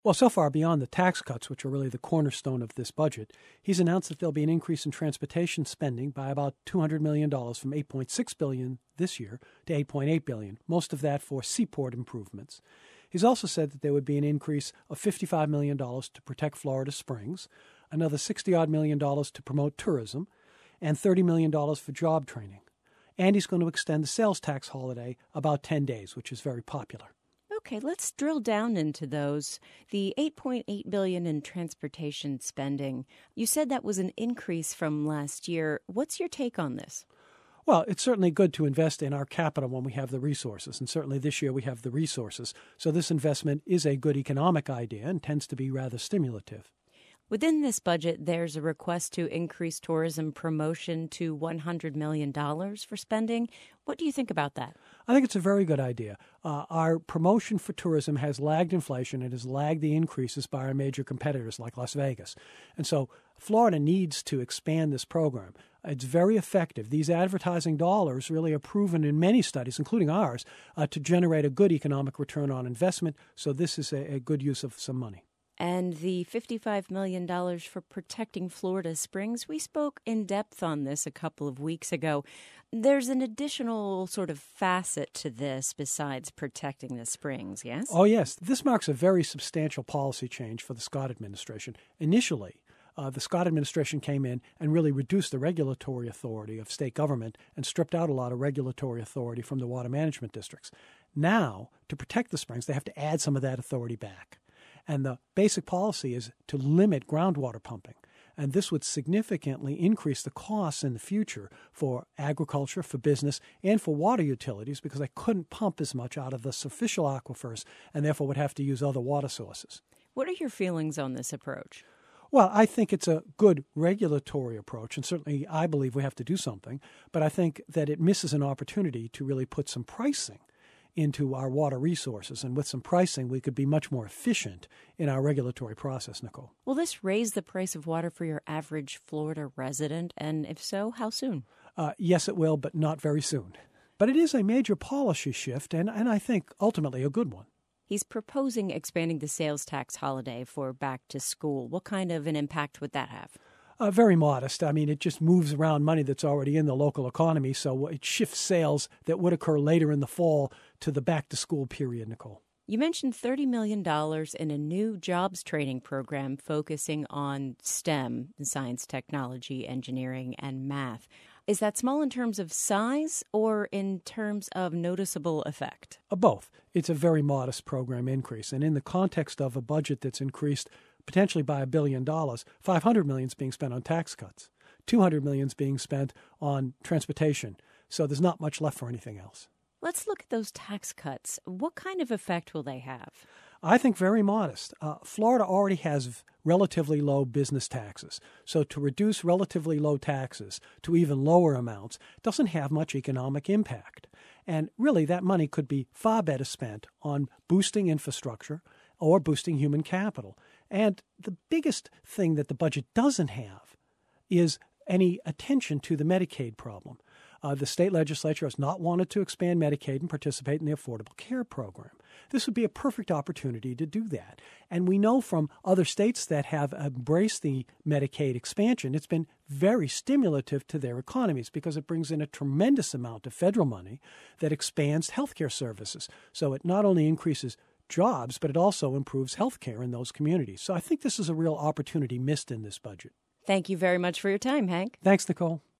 Well, so far, beyond the tax cuts, which are really the cornerstone of this budget, he's announced that there'll be an increase in transportation spending by about $200 million from $8.6 billion this year to $8.8 billion, most of that for seaport improvements. He's also said that there would be an increase of $55 million to protect Florida Springs, another $60-odd million to promote tourism, and $30 million for job training. And he's going to extend the sales tax holiday about 10 days, which is very popular. Okay, let's drill down into those. The $8.8 billion in transportation spending, you said that was an increase from last year. What's your take on this? Well, it's certainly good to invest in our capital when we have the resources, and certainly this year we have the resources. So this investment is a good economic idea and tends to be rather stimulative. Within this budget, there's a request to increase tourism promotion to $100 million for spending. What do you think about that? I think it's a very good idea. Our promotion for tourism has lagged inflation. It has lagged the increases by our major competitors like Las Vegas. And so Florida needs to expand this program. It's very effective. These advertising dollars really are proven in many studies, including ours, to generate a good economic return on investment. So this is a good use of some money. And the $55 million for protecting Florida Springs, we spoke in depth on this a couple of weeks ago. There's an additional sort of facet to this besides protecting the springs, yes? Oh, yes. This marks a very substantial policy change for the Scott administration. Initially, the Scott administration came in and really reduced the regulatory authority of state government and stripped out a lot of regulatory authority from the water management districts. Now, to protect the springs, they have to add some of that authority back. And the basic policy is to limit groundwater pumping. And this would significantly increase the costs in the future for agriculture, for business, and for water utilities because they couldn't pump as much out of the superficial aquifers and therefore would have to use other water sources. What are your feelings on this approach? Well, I think it's a good regulatory approach, and certainly I believe we have to do something, but I think that it misses an opportunity to really put some pricing into our water resources. And with some pricing, we could be much more efficient in our regulatory process, Nicole. Will this raise the price of water for your average Florida resident? And if so, how soon? Yes, it will, but not very soon. But it is a major policy shift, and I think ultimately a good one. He's proposing expanding the sales tax holiday for back to school. What kind of an impact would that have? Very modest. I mean, it just moves around money that's already in the local economy, so it shifts sales that would occur later in the fall to the back-to-school period, Nicole. You mentioned $30 million in a new jobs training program focusing on STEM, science, technology, engineering, and math. Is that small in terms of size or in terms of noticeable effect? Both. It's a very modest program increase, and in the context of a budget that's increased potentially by $1 billion, $500 million is being spent on tax cuts. $200 million is being spent on transportation. So there's not much left for anything else. Let's look at those tax cuts. What kind of effect will they have? I think very modest. Florida already has relatively low business taxes. So to reduce relatively low taxes to even lower amounts doesn't have much economic impact. And really, that money could be far better spent on boosting infrastructure or boosting human capital. And the biggest thing that the budget doesn't have is any attention to the Medicaid problem. The state legislature has not wanted to expand Medicaid and participate in the Affordable Care Program. This would be a perfect opportunity to do that. And we know from other states that have embraced the Medicaid expansion, it's been very stimulative to their economies because it brings in a tremendous amount of federal money that expands healthcare services. So it not only increases jobs, but it also improves healthcare in those communities. So I think this is a real opportunity missed in this budget. Thank you very much for your time, Hank. Thanks, Nicole.